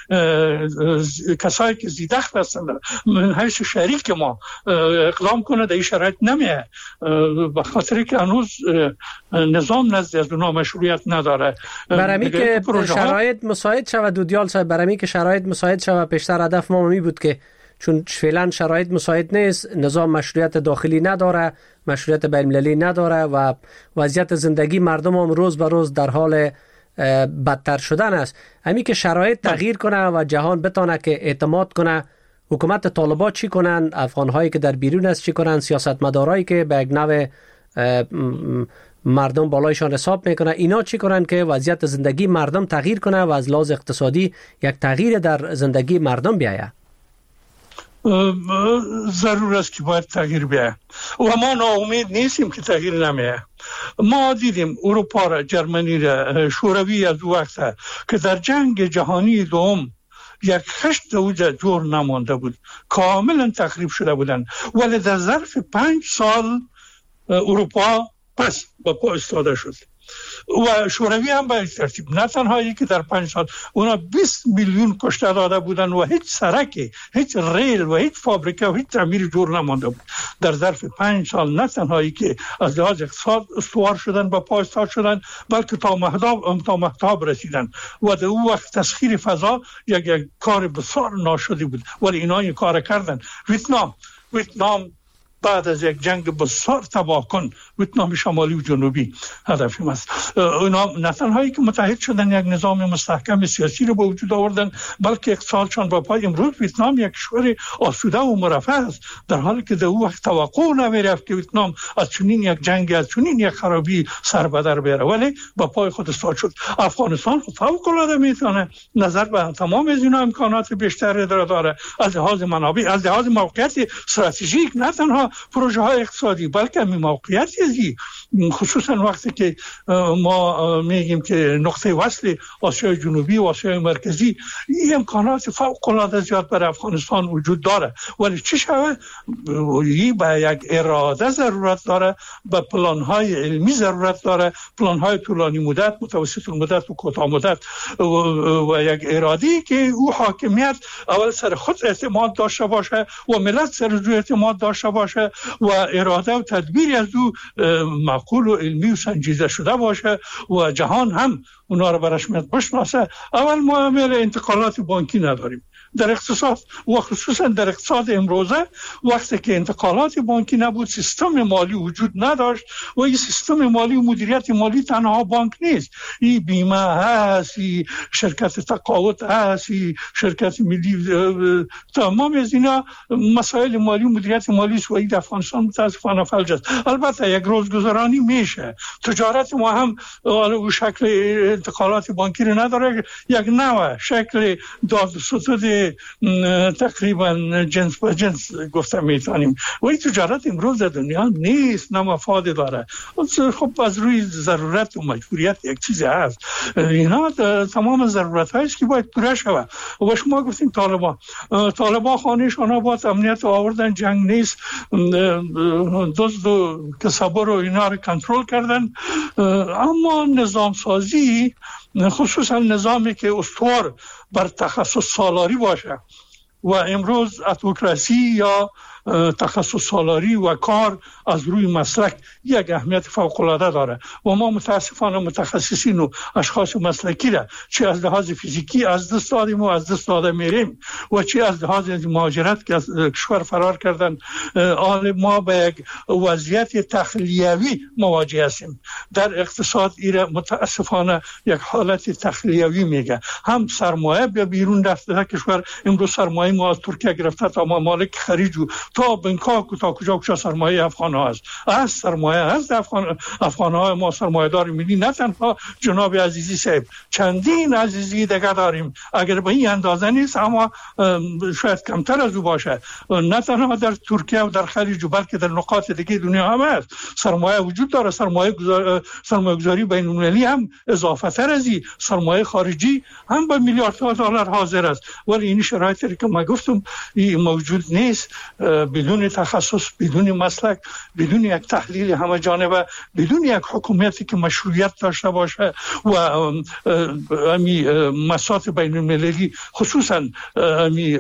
کسایی که زیدخت هستند من حیث شریک ما اقدام کنه در این شرایط نمیه، به خاطر که هنوز نظام نزد از اونها مشروعیت نداره. برای که شرایط مساعد شود دودیال صاحب، برای که شرایط مساعد شود پیشتر هدف ما می بود که چون فعلا شرایط مساعد نیست، نظام مشروعیت داخلی نداره، مشروعیت بین‌المللی نداره و وضعیت زندگی مردم هم روز به روز در حال بدتر شدن است. همین که شرایط تغییر کنه و جهان بتونه که اعتماد کنه، حکومت طالبان چی کنن، افغان‌هایی که در بیرون است چی کنن، سیاستمدارایی که به یک نوع مردم بالایشان حساب میکنه اینا چی کنن که وضعیت زندگی مردم تغییر کنه و از لحاظ اقتصادی یک تغییر در زندگی مردم بیاید. ضرور است که باید تغییر بیاید و ما ناامید نیستیم که تغییر نمیه. ما دیدیم اروپا را، جرمنی را، شوروی از وقت که در جنگ جهانی دوم یک خشت اوجه جور نمانده بود، کاملا تخریب شده بودن، ولی در ظرف پنج سال اروپا پس با پا ایستاده شد و شوروی هم به ترتیب. نه تنهایی که در پنج سال اونا بیست میلیون کشته داده بودن و هیچ سرکی، هیچ ریل و هیچ فابریکه و هیچ تعمیر جور نمانده بود. در ظرف پنج سال نه تنهایی که از لحاظ اقتصاد استوار شدن و پا ایستاد شدن، بلکه تا مهتاب تا مهتاب رسیدن و در اون وقت تسخیر فضا یک یک کار بسیار ناشدی بود، ولی اینا این کار کردن. ویتنام ویتنام بعد از یک جنگ بسیار تباه کن، ویتنام شمالی و جنوبی هدفیم است. اونا نه تنهایی که متحد شدن یک نظام مستحکم سیاسی رو به وجود آوردن، بلکه اقتصادشان با پای. امروز ویتنام یک کشور آسوده و مرفه است، در حالی که در اون وقت توقع نمیرفت که ویتنام از چنین یک جنگ، از چنین یک خرابی سر به در بیاره، ولی با پای خود استاد شد. افغانستان فوق العاده میتونه نظر به تمام از اینا امکانات بیشتری داره، از لحاظ منابع، از لحاظ موقعیت استراتژیک، نه تنها پروژه های اقتصادی بلکه می موقعیت ازی، خصوصا وقتی که ما میگیم که نقطه وصل آسیای جنوبی و آسیای مرکزی، این امکانات فوق العاده زیاد برای افغانستان وجود داره. ولی چی شود؟ این به یک اراده ضرورت داره، به پلان های علمی ضرورت داره، پلان های طولانی مدت، متوسط المدت و کوتاه مدت و, و یک اراده‌ای که او حاکمیت اول سر خود اعتماد داشته باشه و ملت سر او اعتماد داشته باشه و اراده و تدبیری از او معقول و علمی و سنجیده شده باشه و جهان هم اونا رو به رسمیت بشناسه. اول ما عمل انتقالات بانکی نداریم، در اقتصاد و خصوصا در اقتصاد امروزه وقتی که انتقالات بانکی نبود، سیستم مالی وجود نداشت و این سیستم مالی و مدیریت مالی تنها بانک نیست، این بیمه هست، این شرکت تقاعد هست، این شرکت ملی، تمام از اینا مسائل مالی و مدیریت مالی است و این در افغانستان متاسفانه فلج است. البته یک روزگذرانی میشه، تجارت ما هم او شکل انتقالات بانکی رو نداره، یک نوع شکل دادوستد تقریبا جنس به جنس گفته میتونیم و این تجارت امروز در دنیا نیست، نه مفاد داره. خب از روی ضرورت و مجبوریت یک چیزی هست، اینا تمام ضرورت هاییست که باید پوره شود. و شما گفتیم طالبان طالبان خانهشان آباد، امنیت آوردن، جنگ نیست، دزد و کسبر و اینا رو کنترل کردن، اما نظام سازی خصوصا نظامی که استوار بر تخصص سالاری باشه و امروز اتوکراسی یا تخصص سالاری و کار از روی مسلک یک اهمیت فوق العاده داره و ما متاسفانه متخصصین و اشخاص مسلکی را چه از لحاظ فیزیکی از دست دادیم و از دست داده میریم و چه از لحاظ مهاجرت که از کشور فرار کردن، آن ما به یک وضعیت تخلیوی مواجه هستیم. در اقتصاد ایره متاسفانه یک حالت تخلیوی میگه، هم سرمایه به بیرون رفته کشور، امروز سرمایه ما از ترکیه گرفته تا ممالک خلیج تا بنکاک و تا کجا کجا سرمایه افغان ها هست، از سرمایه هست افغان افغان ها. ما سرمایه دار ملی نه تنها جناب عزیزی صاحب، چندین عزیزی دیگه داریم، اگر به این اندازه نیست اما شاید کمتر از او باشه، نه تنها در ترکیه و در خلیج بلکه در نقاط دیگه دنیا هم هست سرمایه وجود داره. سرمایه گذار... سرمایه گذاری بین المللی هم اضافه تر از این سرمایه خارجی هم به میلیاردها دلار حاضر است، ولی این شرایطی که ما گفتم این موجود نیست. بدون تخصص، بدون مسلک، بدون یک تحلیل همه جانبه، بدون یک حکومتی که مشروعیت داشته باشه و امی مسائل بین المللی خصوصا امی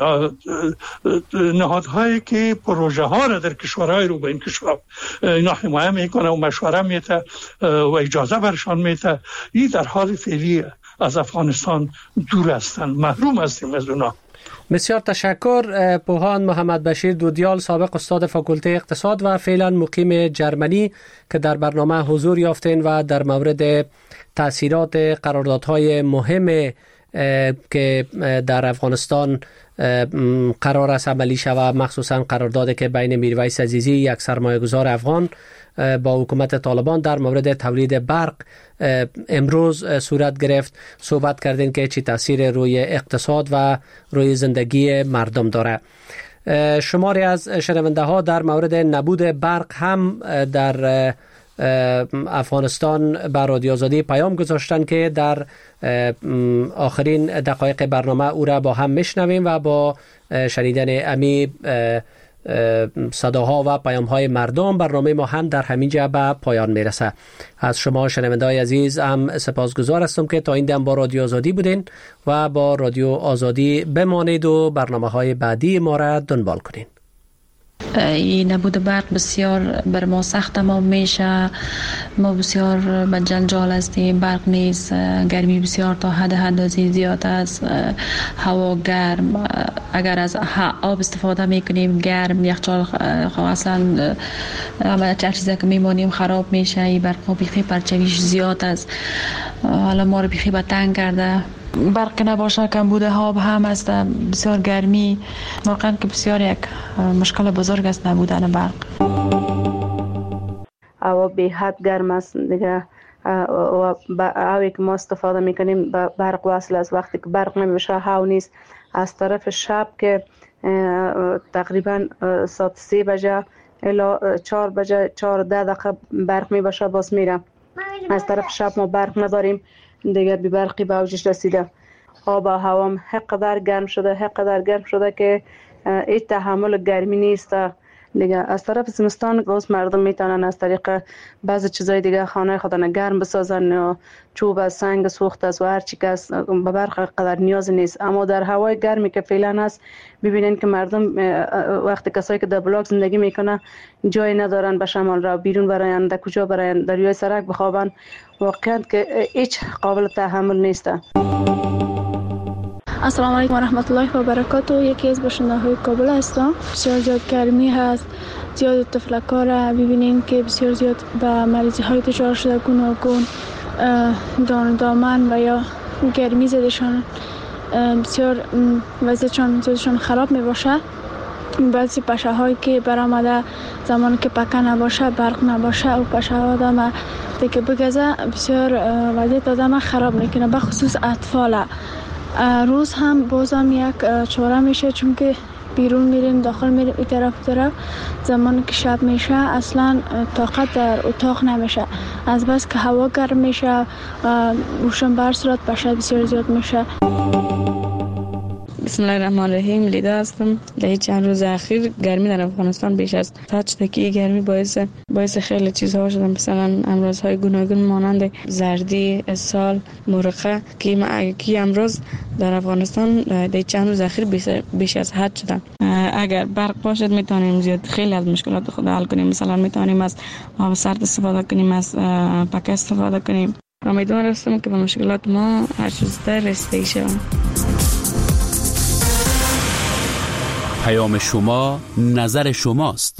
نهادهایی که پروژه ها را در کشورهای رو بین کشور اینا حمایت میکنه و مشوره میده و اجازه برشان میده، این در حال فعلی از افغانستان دور هستند، محروم هستیم از اونا. بسیار تشکر. پوهان محمد بشیر دودیال، سابق استاد فاکولته اقتصاد و فعلا مقیم جرمنی که در برنامه حضور یافتین و در مورد تأثیرات قراردادهای مهم که در افغانستان قرار است عملی شود، مخصوصا قراردادی که بین میرویس عزیزی یک سرمایه‌گذار افغان با حکومت طالبان در مورد تولید برق امروز صورت گرفت، صحبت کردین که چی تاثیر روی اقتصاد و روی زندگی مردم داره. شماری از شنونده ها در مورد نبود برق هم در افغانستان بر رادیو آزادی پیام گذاشتن که در آخرین دقایق برنامه او را با هم میشنویم و با شنیدن امی صداها و پیام‌های مردم برنامه ما هم در همین جا به پایان میرسه. از شما شنونده‌های عزیز هم سپاسگزار هستم که تا این دم با رادیو آزادی بودین و با رادیو آزادی بمانید و برنامه‌های بعدی ما را دنبال کنین. این نبود برق بسیار بر ما سخت ما میشه، ما بسیار به جنجال هستیم، برق نیست، گرمی بسیار تا حد حدازی زیاد است، هوا گرم، اگر از آب استفاده میکنیم گرم، یخچال اصلا همه چیزی که میمانیم خراب میشه، این برق بیخی پرچویش زیاد است، حالا ما رو بیخی به تنگ کرده. برق نباشه کمبود آب هم است، بسیار گرمی، واقعا که بسیار یک مشکل بزرگ است نبودن برق. هوا به حد گرم است دیگه و هوایی که ما استفاده میکنیم به برق وصل است. وقتی که برق نمیشه هوا نیست. از طرف شب که تقریبا ساعت سه بجه الا چهار بجه چهار ده دقیقه برق میباشه باز میره. از طرف شب ما برق نداریم دیگه، بی برقی به اوجش رسیده. آب و هوام حقدر گرم شده حقدر گرم شده که هیچ تحمل گرمی نیست دیگه. از طرف زمستان باز مردم میتونن از طریق بعضی چیزای دیگه خانه خودن گرم بسازن، و چوب سنگ سوخت است و هر چی که است به برق قدر نیاز نیست. اما در هوای گرمی که فعلا هست ببینین که مردم وقتی کسایی که در بلاک زندگی میکنه جای ندارن به شمال را بیرون براین، در کجا براین، در روی سرک بخوابن، واقعا که هیچ قابل تحمل نیست. السلام علیکم و رحمت الله و برکاته. یکی از باشنده‌های کابل هستم. بسیار زیاد گرمی هست، زیاد تفلک‌ها را ببینیم که بسیار زیاد به مریضی های دچار شده، گوناگون دان دامن و یا گرمی زدشان بسیار وضعشان زیادشان خراب می باشه. بعضی پشه هایی که برآمده زمانی که پکه نباشه، برق نباشه و پشه ها آدم دیگه بگذه بسیار وضعیت آدم خراب میکنه، به خصوص اطفال. روز هم بازم یک چاره میشه، چون که بیرون میریم داخل میریم این طرف طرف، زمانی که شب میشه اصلا طاقت در اتاق نمیشه، از بس که هوا گرم میشه و روشن بر صورت پشه بسیار زیاد میشه. بسم الله الرحمن الرحیم. لیدا هستم. در چند روز اخیر گرمی در افغانستان بیش از حد شده که گرمی باعث باعث خیلی چیزها شده، مثلا امراض‌های گوناگون مانند زردی، اسهال، مرقه که کی امراض در افغانستان در چند روز اخیر بیش از حد شده. اگر برق باشد میتونیم زیاد خیلی از مشکلات خود حل کنیم. مثلا میتونیم از آب سرد استفاده کنیم، از پکه استفاده کنیم. امیدوار هستم که به مشکلات ما هر چه زودتر رسیدگی شویم. پیام شما نظر شماست.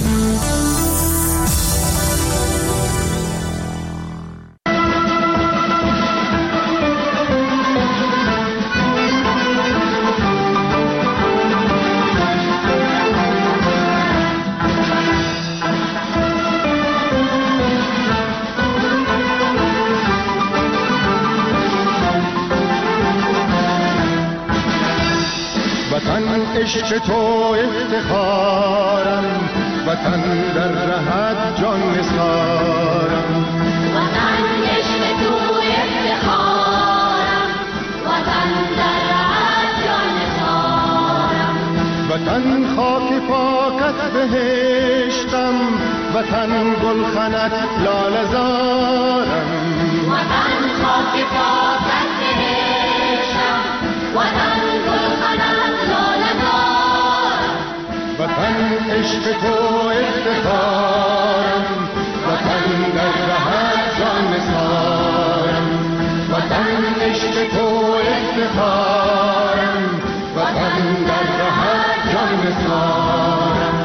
عشق تو افتخارم، وطن در رهت جان نثارم. وطن عشق تو افتخارم، وطن در رهت جان نثارم. وطن خاک پاکت بهشتم، وطن گلخنت لاله زارم. وطن خاک پاکت بهشتم، وطن گلخنت لاله زارم. وطن عشق تو افتخارم، وطن در رهت جان نثارم. وطن عشق تو افتخارم، وطن در رهت جان نثارم.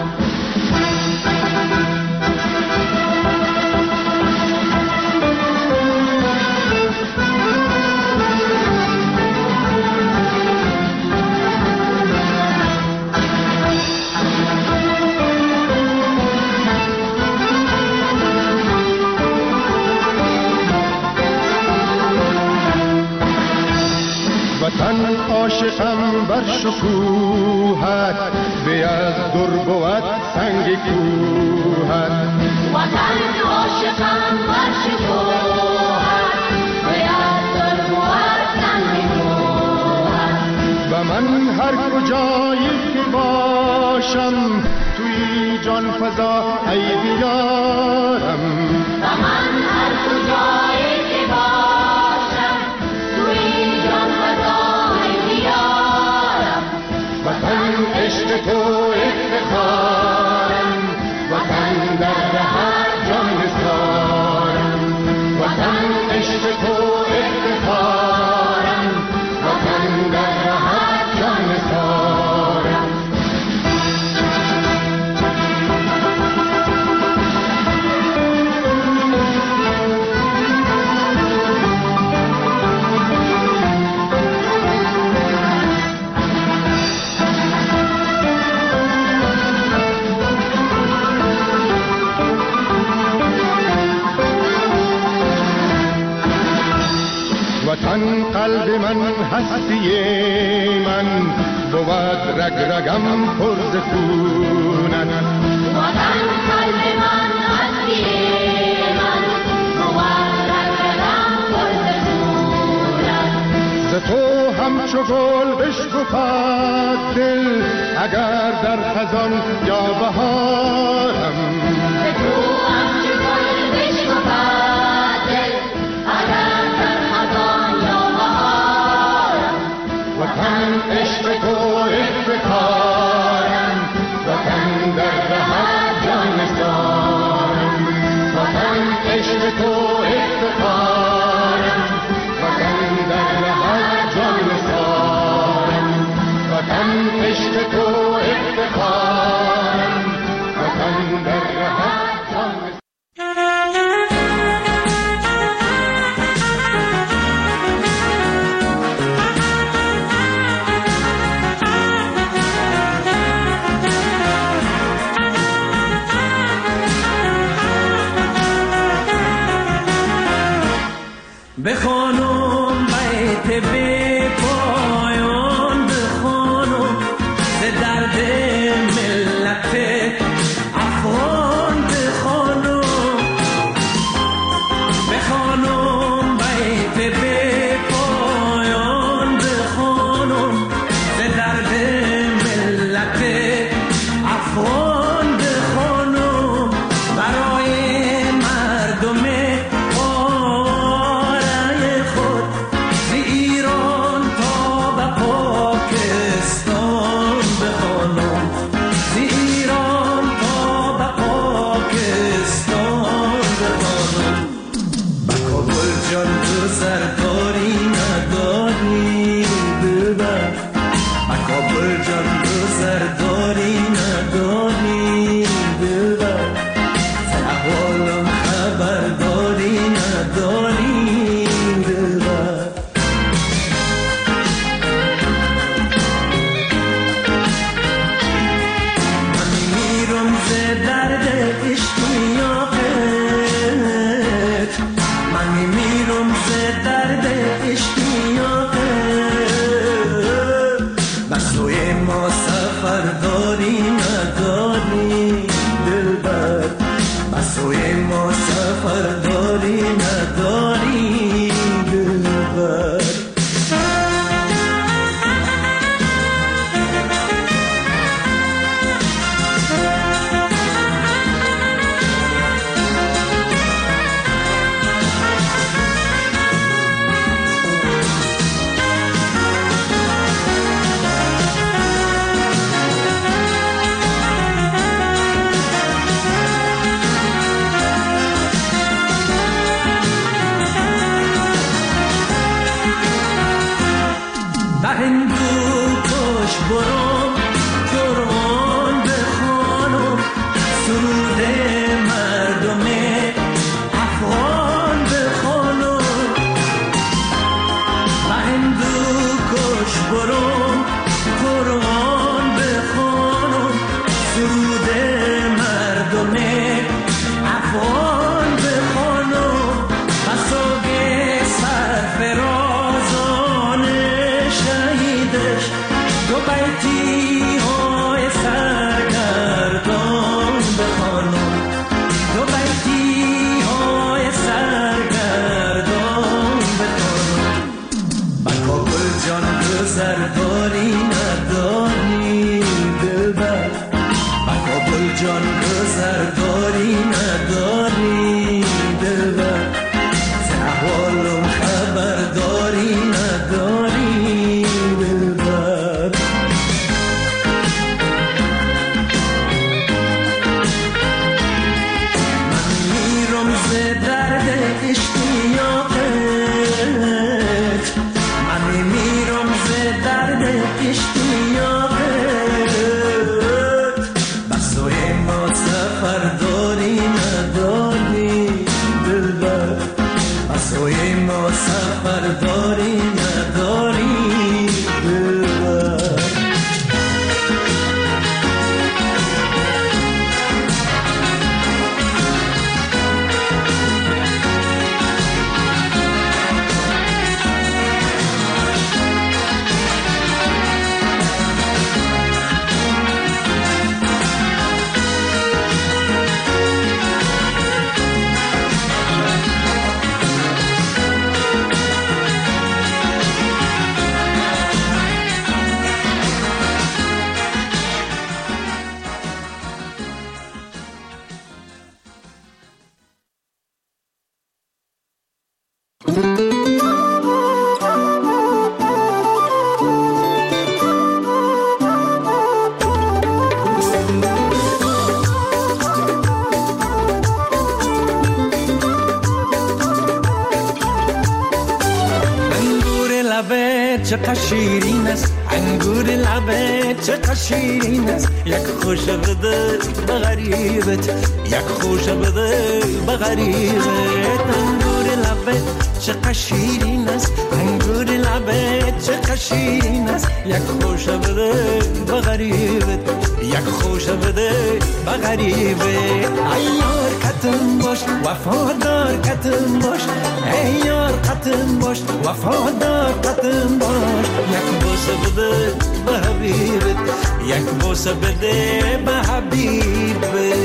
وطن عاشقم بر شکوهت، به از در بود سنگ کوهت. وطن عاشقم بر شکوهت، به از در بود سنگ کوهت. و من هر کجایی که باشم، توی جان فضا ای بیارم. و من هر کجایی که باشم، توی جان فضا ای بیارم. وطن عشق تو افتخارم، وطن در رهت جان نثارم. وطن عشق تو افتخارم، وطن در رهت جان نثارم. وطن قلب من هستی من، بود رگ رگم پر ز خونت. وطن قلب من هستی من، بود رگ رگم پر ز خونت. ز تو همچو گل بشکفد دل، اگر در خزان یا بهارم. ز تو همچو گل بشکفد دل، اگر در خزان یا بهارم. وطن عشق تو افتخارم، وطن در رهت جان نثارم. وطن عشق تو افتخارم، وطن در رهت جان نثارم. عشق تو افتخارم وطن در رهت جان بخوانم بیت بی پایان بخوانم ز درد ملت افغان بخوانم بخوانم بیت بی پایان بخوانم ز درد ملت افغان بخوانم برای مردم چقدر شیرین است، انگور لبت چقدر شیرین است. یک خوش بده به غریبت، یک خوش بده به غریبت. انگور لبت چقدر شیرین است، انگور لبت چقدر شیرین است. یک خوش بده به غریبت، یک خوش بده به غریبت. ای یار قطن باش وفادار قطن باش، ای یار قطن باش وفادار قطن باش. یک بوسه بده به حبیبت، یک بوسه بده به حبیبت.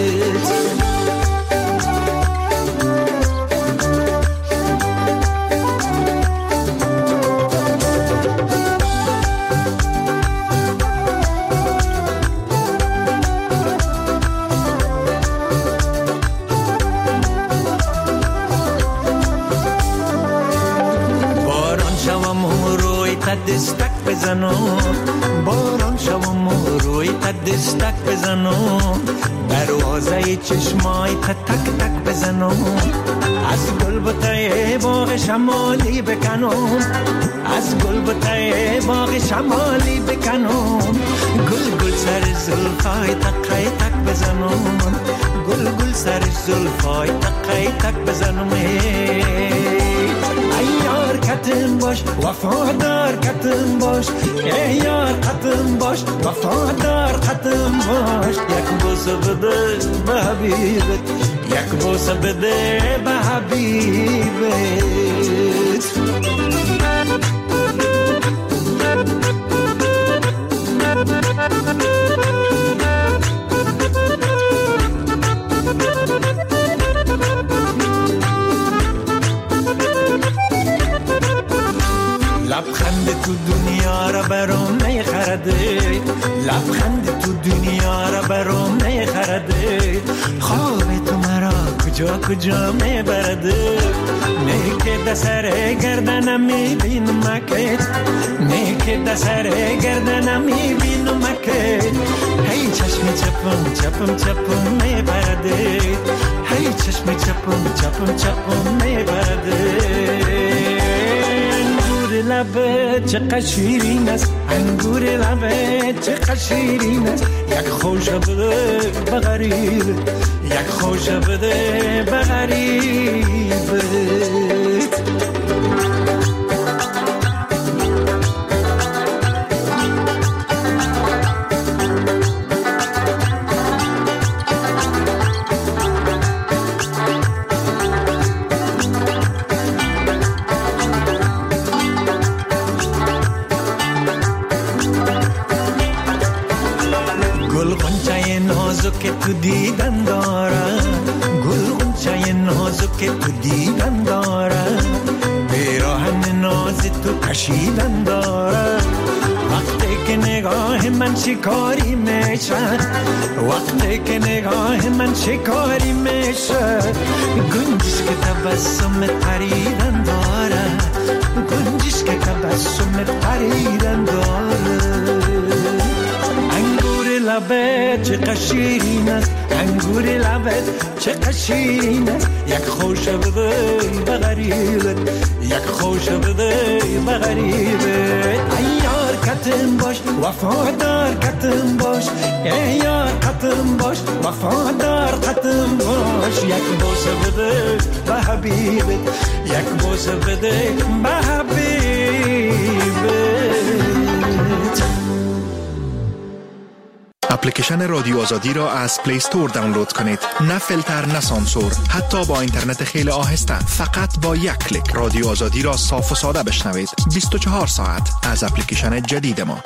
دستک بزنم، باران شوم و روی دستک بزنم، دروازه چشمای تک تک بزنم. از گل بوته باغ شمالی بکنم، از گل بوته باغ شمالی بکنم. گل گل سر زلفای تک تک بزنم، گل گل سر زلفای تک تک بزنم. ای یار قطن باش وفادار قطن باش، ای یار قطن باش وفادار قطن باش. یک بوسه بده به حبیبت، یک بوسه بده به حبیبت. لبخند تو دنیا را برام نخرده، لبخند تو دنیا را برام نخرده. خواب تو مرا کجا کجا میبرده، نه که دسر گردنم میبینم که، نه که دسر گردنم میبینم که. هی چشم چپم چپم چپم میبرده، هی چشم چپم چپم چپم میبرده. لبت چقدر شیرین است، انگور لبت چقدر شیرین است. یک خوش بده به غریبت، یک خوش بده به غریبت. که تو دیدن داره، گل غنچه نازک که تو دیدن داره، بیراهن ناز تو کشیدن داره. وقتی که نگاه من شکاری میشه، وقتی که نگاه من شکاری میشه. گنجش که تبسم پریدن داره، گنجش که تبسم پریدن داره. لبت چقدر شیرین است، انگور لبت چقدر شیرین است. یک خوش بده به غریبت، یک خوش بده به غریبت. ای یار قطن باش وفادار قطن باش، ای یار قطن باش وفادار قطن باش. یک بوسه بده به حبیبت، یک بوسه بده به حبیبت. اپلیکیشن رادیو آزادی را از پلی استور دانلود کنید. نه فیلتر نه سانسور، حتی با اینترنت خیلی آهسته. فقط با یک کلیک رادیو آزادی را صاف و ساده بشنوید. بیست و چهار ساعت از اپلیکیشن جدید ما.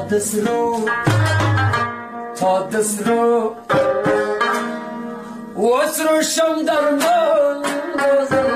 دست رو تا دست رو واسروشم در موزه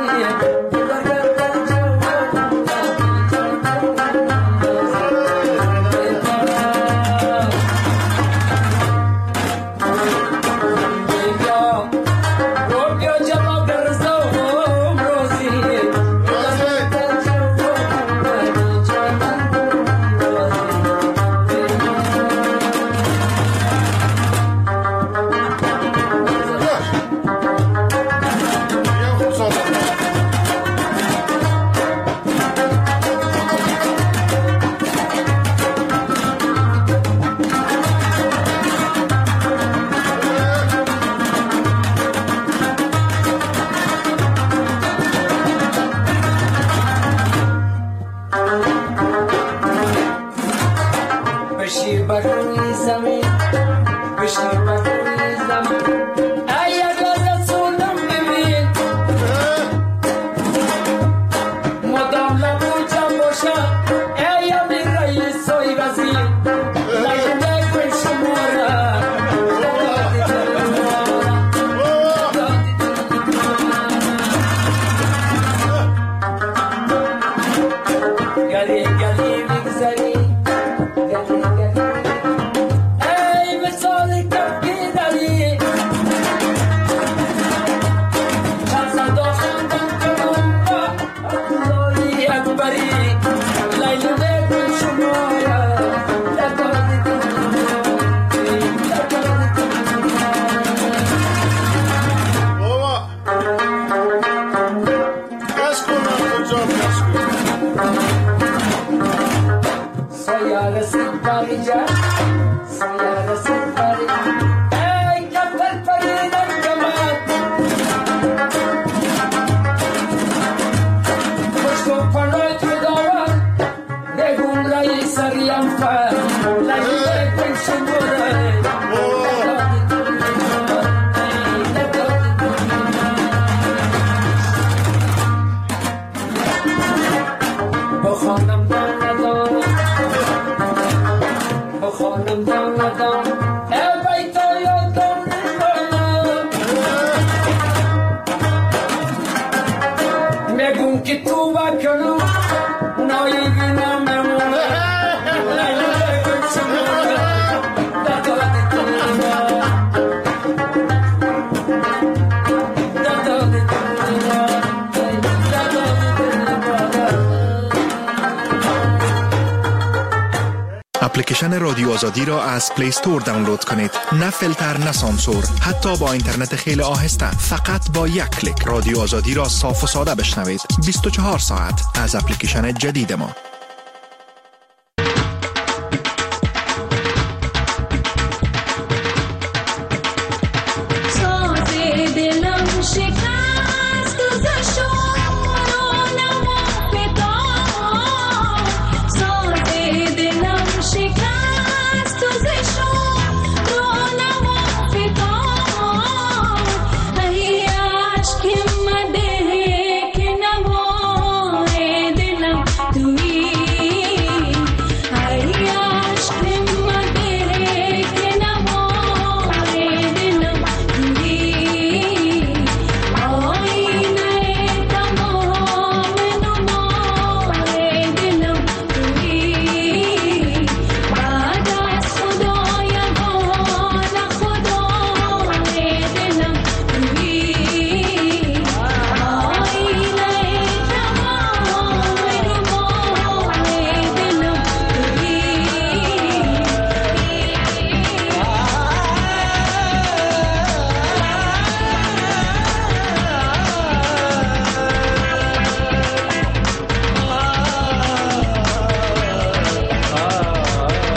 اپلیکیشن رادیو آزادی را از پلی استور دانلود کنید. نه فیلتر، نه سانسور، حتی با اینترنت خیلی آهسته. فقط با یک کلیک رادیو آزادی را صاف و ساده بشنوید. بیست و چهار ساعت از اپلیکیشن جدید ما.